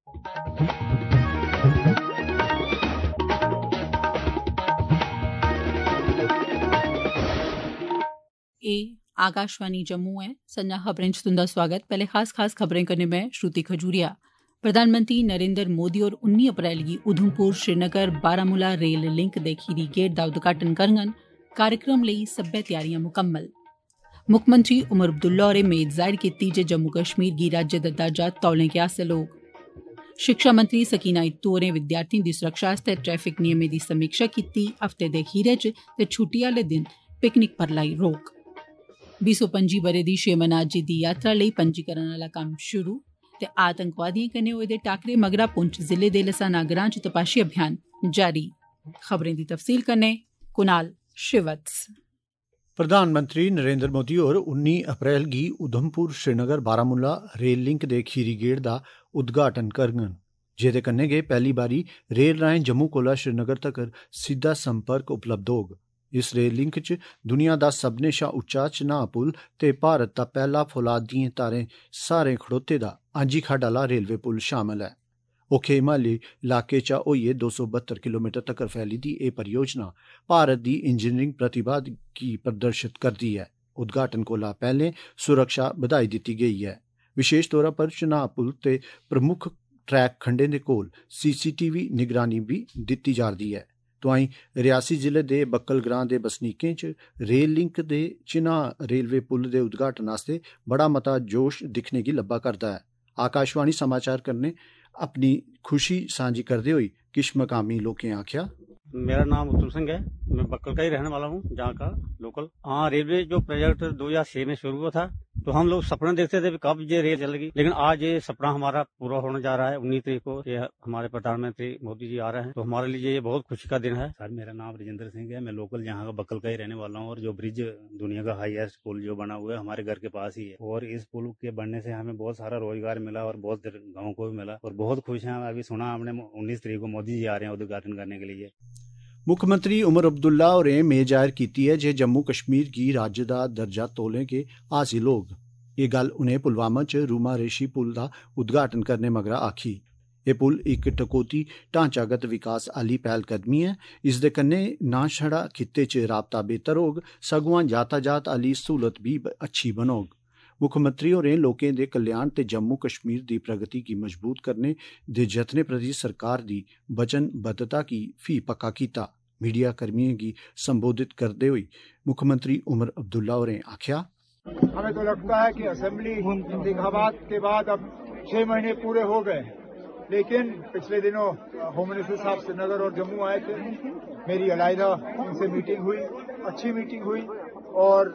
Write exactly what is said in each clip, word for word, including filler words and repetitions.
ए आकाशवाणी जम्मू है। संजा खबरें च तुंदा स्वागत। पहले खास खास खबरें कन्नै मैं श्रुति खजूरिया। प्रधानमंत्री नरेंद्र मोदी होर उन्नी अप्रैल गी उधमपुर श्रीनगर बारामूला रेल लिंक दे खीरी गेट दा उद्घाटन करङन। कार्यक्रम लेई सब्बै तैयारियां मुकम्मल। मुक्खमंत्री उमर अब्दुल्ला होरें मेद जाहिर कीती जे जम्मू कश्मीर गी राज्य दा दर्जा तौले गै हासल होग। शिक्षा मंत्री सकीना इत्तू होरें विद्यार्थिएं दी सुरक्षा आस्तै ट्रैफिक नियमें दी समीक्षा कीती। हफ्ते दे खीरै च ते छुट्टी आह्ले दिन पिकनिक पर लाई रोक। बीह् सौ पंजी ब'रे दी श्री अमरनाथ जी दी यात्रा लेई पंजीकरण आह्ला कम्म शुरू ते आतंकवादिएं कन्नै होए दे टाकरे मगरा पुंछ जिले दे लसाना ग्रां च तपाशी अभियान जारी। खबरें दी तफसील कन्नै कुनाल श्रीवत्स। प्रधानमंत्री नरेंद्र मोदी होर उन्नी अप्रैल गी उधमपुर श्रीनगर बारामूला रेल लिंक दे खीरी गेट दा उद्घाटन करङन, जेह्दे कन्नै गै पैह्ली बारी रेल राहें जम्मू कोला श्रीनगर तक्कर सिद्धा संपर्क उपलब्ध होग। इस रेल लिंक च दुनिया दा सभनें शा उच्चा चनाह पुल ते भारत दा पैह्ला फौलाद दिएं तारें सारें खड़ोते दा आंजी खड्ड आह्ला रेलवे पुल शामल ऐ। ओखे हिमालयी इलाके चा होइयै दो सौ बहत्तर किलोमीटर तक्कर फैली दी एह् परियोजना भारत दी इंजीनियरिंग प्रतिभा गी प्रदर्शित करदी ऐ। उद्घाटन कोला पैह्लें सुरक्षा बधाई दित्ती गेई ऐ। विशेष तौरा पर चनाह पुल ते प्रमुख ट्रैक खंडें दे कोल सीसीटीवी निगरानी बी दित्ती जा'रदी ऐ। तोआईं रियासी जिले दे बक्कल ग्रां दे बसनीकें च रेल लिंक दे चिनाह रेलवे पुल दे उद्घाटन आस्तै बड़ा मता जोश दिक्खने गी लब्भा करदा ऐ। आकाशवाणी समाचार कन्नै अपनी खुशी सांझी करदे होई किश मकामी लोकें आख्या, मेरा नाम उत्तम सिंह है, मैं बक्कल का ही रहने वाला हूँ, जहाँ का लोकल। हाँ, रेलवे जो प्रोजेक्ट दो हजार छह में शुरू हुआ था, तो हम लोग सपना देखते थे कब ये रेल चलेगी, लेकिन आज ये सपना हमारा पूरा होने जा रहा है। उन्नीस तारीख को ये हमारे प्रधानमंत्री मोदी जी आ रहे हैं, तो हमारे लिए ये बहुत खुशी का दिन है। सर, मेरा नाम राजेंद्र सिंह है, मैं लोकल यहाँ का बक्कल का ही रहने वाला हूँ। और जो ब्रिज दुनिया का हाईएस्ट पुल जो बना हुआ है हमारे घर के पास ही है, और इस पुल के बनने से हमें बहुत सारा रोजगार मिला और बहुत गाँव को भी मिला, और बहुत खुश हैं। अभी सुना हमने उन्नीस तारीख को मोदी जी आ रहे हैं उद्घाटन करने के लिए। मुक्खमंत्री उमर अब्दुल्ला होरें मेद जाहिर कीती है जे जम्मू कश्मीर गी राज्य दा दर्जा तौले गै हासिल होग। एह् गल्ल उनें पुलवामा च रूमा रेशी पुल दा उद्घाटन करने मगरा आखी। एह् पुल इक टकोह्दी ढांचागत विकास आह्ली पैह्लकदमी ऐ। इसदे कन्नै ना छड़ा खित्ते च राबता बेहतर होग, सगुआं यातायात आह्ली सहूलत बी अच्छी बनोग। मुक्खमंत्री होरें लोकें दे कल्याण ते जम्मू कश्मीर दी प्रगति गी मजबूत करने दे जतनें प्रति सरकार दी वचनबद्धता गी फ्ही पक्का कीता। मीडिया कर्मियों की संबोधित करते हुए मुख्यमंत्री उमर अब्दुल्ला होरें आख्या, हमें तो लगता है कि असेंबली इंतखाबात के बाद अब छह महीने पूरे हो गए, लेकिन पिछले दिनों होम मिनिस्टर साहब श्रीनगर और जम्मू आए थे। मेरी अलहदा उनसे मीटिंग हुई, अच्छी मीटिंग हुई, और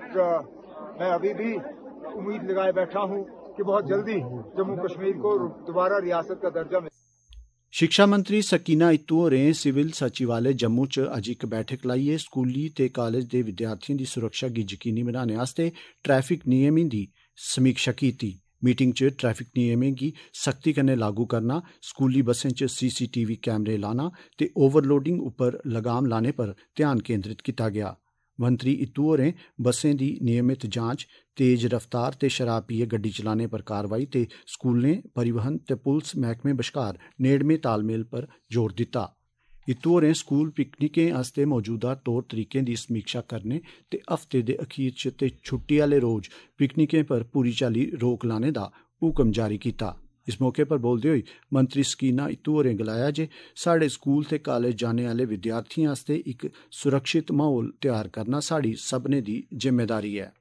मैं अभी भी उम्मीद लगाए बैठा हूं कि बहुत जल्दी जम्मू कश्मीर को दोबारा रियासत का दर्जा मिले। शिक्षा मंत्री सकीना इत्तू होरें सिविल सचिवालय जम्मू च अज्ज इक बैठक लाइयै स्कूली ते कालेज दे विद्यार्थियों की सुरक्षा गी यकीनी बनाने आस्तै ट्रैफिक नियमें दी समीक्षा कीती। मीटिंग च ट्रैफिक नियमें गी सख्ती कन्नै लागू करना, स्कूली बसें च सीसीटीवी कैमरे लाना ते ओवरलोडिंग उप्पर लगाम लाने पर ध्यान केंद्रित कीता गया। मंत्री इत्तू होरें बसें दी नियमित जांच, तेज रफ्तार ते शराब पीए गड्डी चलाने पर कार्रवाई ते स्कूलें, परिवहन ते पुलस मैह्कमें बश्कार नेड़मे तालमेल पर जोर दित्ता। इत्तू होरें स्कूल पिकनिकें आस्तै मौजूदा तौर तरीकें दी समीक्षा करने ते हफ्ते दे अखीर च ते छुट्टी आह्ले रोज पिकनिकें पर पूरी चाल्ली रोक लाने दा हुक्म जारी कीता। इस मौके पर बोलदे होई मंत्री सकीना इत्तू होरें गलाया जे साढ़े स्कूल ते कालेज जाने आह्ले विद्यार्थियें आस्तै इक सुरक्षित माहौल तैयार करना साढ़ी सभनें दी जिम्मेदारी ऐ।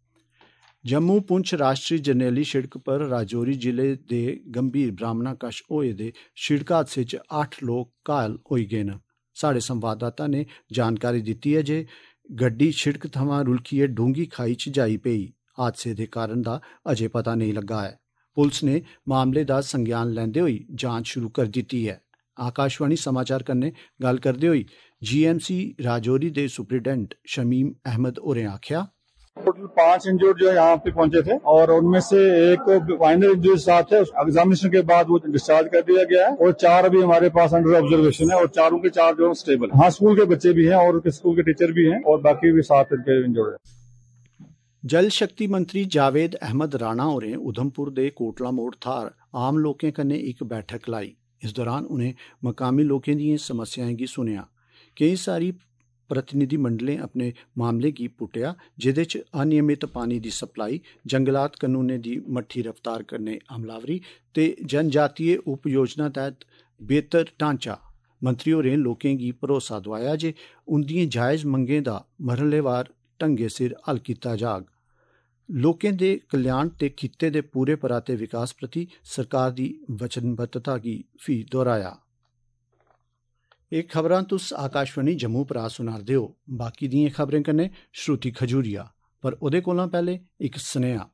जम्मू पुंछ राष्ट्री जरनैली शिड़क पर राजौरी जिले दे गंभीर ब्राह्मणा कश होए दे शिड़क हादसे च अट्ठ लोक घायल होई गए न। साढ़े संवाददाता ने जानकारी दित्ती है जे गड्डी शिड़क थमां रुलकियै डूंगी खाई च जाई पेई। हादसे दे कारण दा अजें पता नेईं लग्गा ऐ। पुलिस ने मामले दा संज्ञान लैंदे होई जांच शुरू कर दित्ती है। आकाशवाणी समाचार कन्नै गल्ल करदे होई जीएमसी राजौरी दे सुप्रीडेंट शमीम अहमद होरें आख्या, टोटल पांच इंजर्ड जो यहाँ पे पहुंचे थे, और उनमें से एक फाइनल इंजर्ड साथ है, एग्जामिनेशन के बाद वो डिस्चार्ज कर दिया गया है, और चार अभी हमारे पास अंडर ऑब्जर्वेशन है, और चारों के चार जो स्टेबल। हाँ, स्कूल के बच्चे भी हैं और स्कूल के टीचर भी हैं, और बाकी भी सात इनके इंजर्ड है। जल शक्ति मंत्री जावेद अहमद राणा होरें उधमपुर दे कोटला मोड़ थार आम लोकें कन्नै इक बैठक लाई। इस दौरान उनें मकामी लोकें दियें समस्याएं गी सुनेआ। केईं सारी प्रतिनिधिमंडलें अपने मामले गी पुट्टेआ, जेह्दे च अनियमित पानी दी सप्लाई, जंगलात कनूनें दी मट्ठी रफ्तार कन्नै अमलावरी ते जनजातीय उपयोजना तैह्त बेहतर ढांचा। मंत्री होरें लोकें गी भरोसा दोआया जे उंदियें जायज़ मंगें दा मरहलेवार ढंगै सिर हल कीता जाग। लोकें दे कल्याण ते खित्ते दे पूरे पराते विकास प्रति सरकार दी वचनबद्धता गी फ्ही दोहराया। एह् खबरां तुस आकाशवाणी जम्मू परा सुना'रदे हो। बाकी दियें खबरें कन्नै श्रुति खजूरिया, पर ओह्दे कोला पैह्ले इक सनेहा।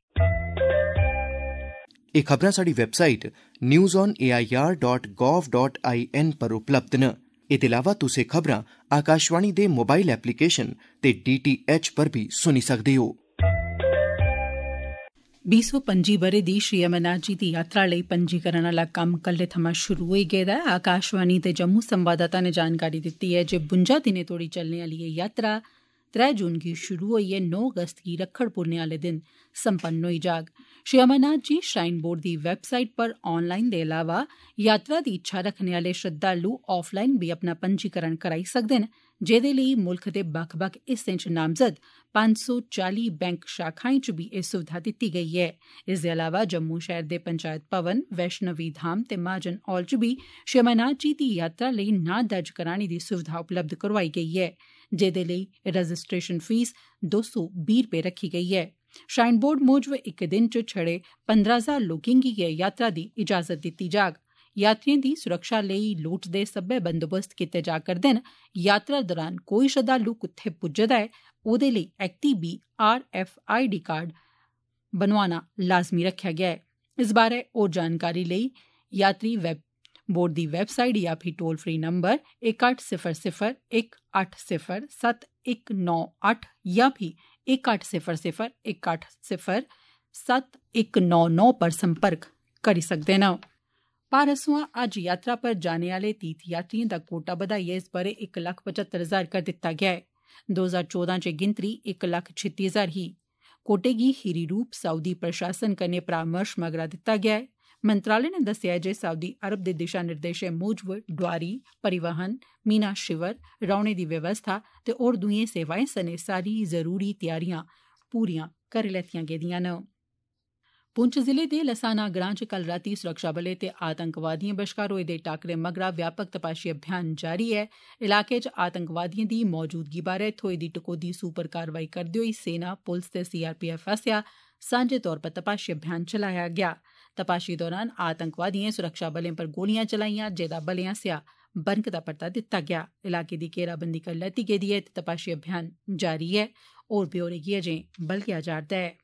एह् खबरां साढ़ी website news on A I R dot gov dot I N पर उपलब्ध न। एह्दे अलावा तुस एह् खबरां आकाशवाणी दे मोबाइल एप्लीकेशन ते डी टी एच पर बी सुनी सकदे हो। बीह् सौ पंजी ब'रे दी श्री अमरनाथ जी दी यात्रा लेई पंजीकरण आह्ला कम्म कल्लै थमां शुरू होई गेदा ऐ। आकाशवाणी ते जम्मू संवाददाता ने जानकारी दित्ती ऐ जे बुंजा दिनें तोड़ी चलने आह्ली एह् यात्रा त्रै जून गी शुरू होइयै नौ अगस्त गी रक्खड़ पुन्ने आह्ले दिन संपन्न होई जाग। श्री अमरनाथ जी श्राइन बोर्ड दी वैबसाइट पर ऑनलाइन दे अलावा यात्रा दी इच्छा रखने आह्ले श्रद्धालु ऑफलाइन बी अपना पंजीकरण कराई सकदे न, जेह्दे लेई मुल्ख दे बक्ख बक्ख हिस्सें च नामजद पंज सौ चाली बैंक शाखाएं च बी एह् सुविधा दित्ती गेई ऐ। इसदे अलावा जम्मू शैह्र दे पंचायत भवन, वैष्णवी धाम ते महाजन हॉल च बी श्री अमरनाथ जी दी यात्रा लेई नां दर्ज कराने दी सुविधा उपलब्ध करवाई गेई ऐ, जेह्दे लेई रजिस्ट्रेशन फीस दो सौ बीह् रपेऽ रक्खी गेई ऐ। श्राइन बोर्ड मूजब इक दिन च छड़े पंदरां हजार लोकें गी गै यात्रा दी इजाजत दित्ती जाग। यात्रिएं दी सुरक्षा लेई लोड़चदे सब्बै बंदोबस्त कीते जा करदे न। यात्रा दौरान कोई श्रद्धालु कुत्थै पुज्जे दा ऐ, ओह्दे लेई active R F I D card बनोआना लाजमी रक्खेआ गेआ ऐ। इस बारै होर जानकारी लेई यात्री वैब बोर्ड दी वैबसाइट या फ्ही टोल फ्री नंबर इक अट्ठ सिफर सिफर इक अट्ठ सिफर सत्त इक नौ अट्ठ या फ्ही इक अट्ठ सिफर सिफर इक अट्ठ सिफर सत्त इक नौ नौ पर संपर्क करी सकदे न। भारत सोयां अज्ज यात्रा पर जाने आह्ले तीर्थ यात्रिएं दा कोटा बधाइयै इस ब'रे इक लक्ख पचहत्तर हजार कर दित्ता गेआ है। दो हजार चौदां च गिनतरी इक लक्ख छित्ती हजार ही। कोटे गी खीरी रूप सऊदी प्रशासन कन्नै परामर्श मगरा दित्ता गेआ ऐ। मंत्रालय ने दस्सेआ ऐ जे सऊदी अरब दे दिशा निर्देशें मूजब डोआरी, परिवहन, मीना शिवर, रौह्ने दी व्यवस्था ते होर दुइएं सेवाएं सने सारी जरूरी त्यारियां पूरियां करी लैतियां गेदियां न। पुंछ जिले दे लसाना ग्रां च कल रातीं सुरक्षाबलें ते आतंकवादिएं बश्कार होए दे टाकरे मगरा व्यापक तपाशी अभियान जारी ऐ। इलाके च आतंकवादिएं दी मौजूदगी बारै थ्होई दी टकोह्दी सूह पर कारवाई करदे होई सेना, पुलस ते सी आर पी एफ आसेआ सांझे तौर पर तपाशी अभियान चलाया गेआ। तपाशी दौरान आतंकवादिएं सुरक्षाबलें पर गोलियां चलाईयां, जेह्दा बलें आसेआ बनकदा परता दित्ता गेआ। इलाके दी घेराबंदी करी लैती गेदी ऐ ते तपाशी अभियान जारी ऐ। होर ब्यौरे गी अजें बलगेआ जा'रदा ऐ।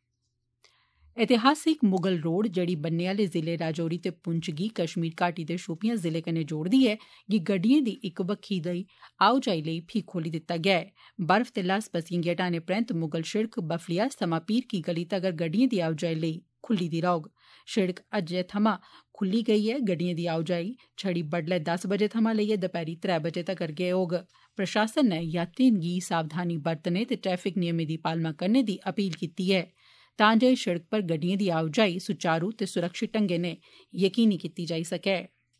ऐतिहासिक मुगल रोड, जेह्ड़ी बन्ने आह्ले जिले राजौरी ते पुंछ गी कश्मीर घाटी दे शोपियां जिले कन्नै जोड़दी ऐ, गी गड्डिएं दी इक बक्खी दी आओ जाई लेई फ्ही खोली दित्ता गेआ ऐ। बर्फ ते लास पस्सियें गी हटाने परैंत मुगल शिड़क बफलियास थमां पीर की गली तगर गड्डिएं दी आओ जाई लेई खुल्ली दी रौह्ग। शिड़क अज्जै थमां खुल्ली गेई ऐ। गड्डिएं दी आओ जाई छड़ी बड्डलै दस बजे थमां लेइयै दपैह्री त्रै बजे तगर गै होग। प्रशासन ने यात्रिएं गी सावधानी बरतने ते ट्रैफिक नियमें दी पालमा करने दी अपील कीती ऐ, तां जे शिड़क पर गड्डिएं दी आओ जाई सुचारू ते सुरक्षित ढंगै नै यकीनी कीती जाई सकै।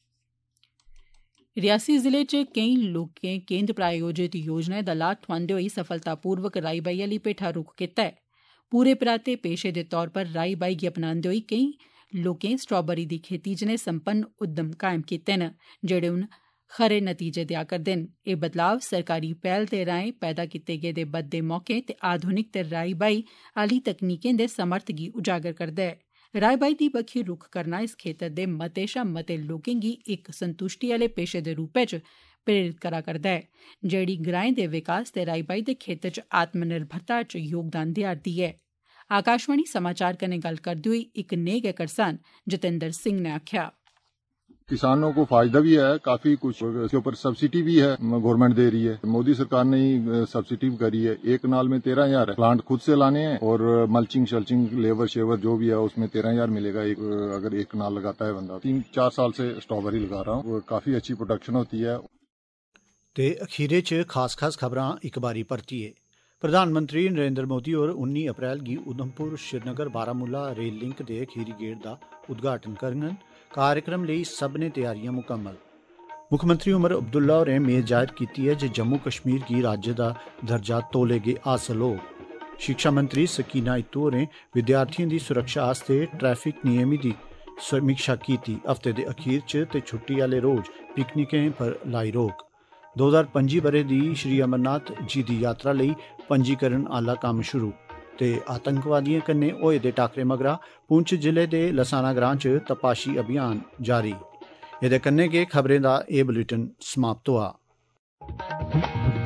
रियासी जिले च केईं लोकें केंद्र प्रायोजित योजनाएं दा लाह् ठोआंदे होई सफलतापूर्वक राई बाई आह्ली पेठा रुख कीता ऐ। पूरे पराते पेशे दे तौर पर राई बाई गी अपनांदे होई केईं लोकें स्ट्राबेरी दी खेती जनेह् संपन्न उद्यम कायम कीते न, जेह्ड़े हून खरे नतीजे देआ करदे न। एह् बदलाव सरकारी पैह्ल दे राएं पैदा कीते गेदे बद्दे मौके ते आधुनिक ते राई बाई आह्ली तकनीकें दे समर्थ गी उजागर करदा ऐ। राई बाई दी बक्खी रुख करना इस खेतर दे मते शा मते लोकें गी इक संतुष्टि आह्ले पेशे दे रूपै च प्रेरित करा करदा ऐ, जेह्ड़ी ग्राएं दे विकास ते राई बाई दे खेतर च आत्मनिर्भरता च योगदान देआ'रदी ऐ। आकाशवाणी समाचार कन्नै गल्ल करदे होई इक नेह् गै करसान जतेंद्र सिंह ने आखेआ, किसानों को फायदा भी है, काफी कुछ इसके ऊपर सब्सिडी भी है, गवर्नमेंट दे रही है। मोदी सरकार ने ही सब्सिडी करी है। एक नाल में तेरह हजार है। प्लांट खुद से लाने हैं और मल्चिंग शल्चिंग लेबर शेवर जो भी है उसमें तेरह हजार मिलेगा एक, अगर एक नाल लगाता है बंदा। तीन चार साल से स्ट्रॉबेरी लगा रहा हूँ, काफी अच्छी प्रोडक्शन होती है। ते अखीरे च खास खास खबरां इक बारी परतिए। प्रधानमंत्री नरेंद्र मोदी होर उन्नी अप्रैल गी उधमपुर श्रीनगर बारामूला रेल लिंक दे खीरी गेड़ दा उद्घाटन करङन। कार्यक्रम लेई सभनें तैयारियां मुकम्मल। मुक्खमंत्री उमर अब्दुल्ला होरें मेद जाहिर कीती है जे जम्मू कश्मीर गी राज्य दा दर्जा तौले गै हासल होग। शिक्षा मंत्री सकीना इत्तू होरें विद्यार्थियों दी सुरक्षा आस्तै ट्रैफिक नियमें दी समीक्षा कीती। हफ्ते दे अखीर च ते छुट्टी आह्ले रोज पिकनिकें पर लाई रोक। दो हजार पंजी ब'रे दी श्री अमरनाथ जी दी यात्रा लेई पंजीकरण आह्ला कम्म शुरू। ते आतंकवादियों कन्नै होए दे टाकरे मगरा पुंछ जिले दे लसाना ग्रां च तपाशी अभियान जारी। एह्दे कन्नै गै खबरें दा एह् बुलेटिन समाप्त होआ।